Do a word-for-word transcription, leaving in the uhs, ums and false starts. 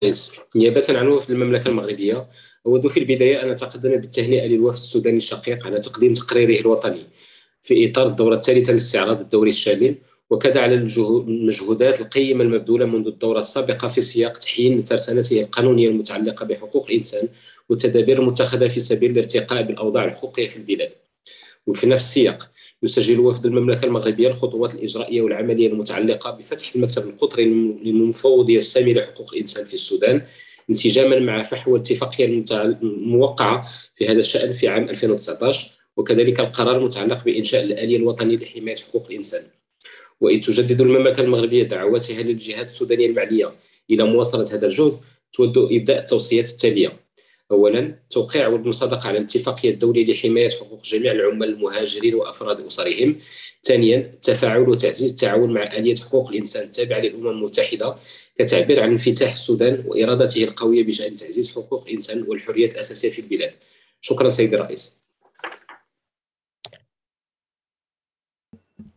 رئيس. نيابة عن وفد المملكة المغربية، أود في البداية أن أتقدم بالتهنئة للوفد السوداني الشقيق على تقديم تقريره الوطني في إطار الدورة الثالثة لاستعراض الدوري الشامل، وكذا على الجهو- المجهودات القيمة المبذولة منذ الدورة السابقة في سياق تحيين ترسانته القانونية المتعلقة بحقوق الإنسان والتدابير المتخذة في سبيل الارتقاء بالأوضاع الحقوقية في البلاد. وفي نفس السياق يسجل وفد المملكة المغربية الخطوات الإجرائية والعملية المتعلقة بفتح المكتب القطري للمفوضية السامية لحقوق الإنسان في السودان، انسجاما مع فحوى الاتفاقية المتع- الموقعة في هذا الشأن في عام ألفين وتسعة عشر، وكذلك القرار المتعلق بإنشاء الآلية الوطنية لحماية حقوق الإنسان. وإذ تجدد المملكة المغربية دعواتها للجهات السودانية المعنية إلى مواصلة هذا الجهد، تود إبداء التوصيات التالية: أولا، توقيع والمصادقة على الاتفاقية الدولية لحماية حقوق جميع العمال المهاجرين وأفراد أسرهم. ثانيا، التفاعل وتعزيز التعاون مع آلية حقوق الإنسان التابعة للأمم المتحدة كتعبير عن انفتاح السودان وإرادته القوية بشأن تعزيز حقوق الإنسان والحريات الأساسية في البلاد. شكرا سيدي الرئيس.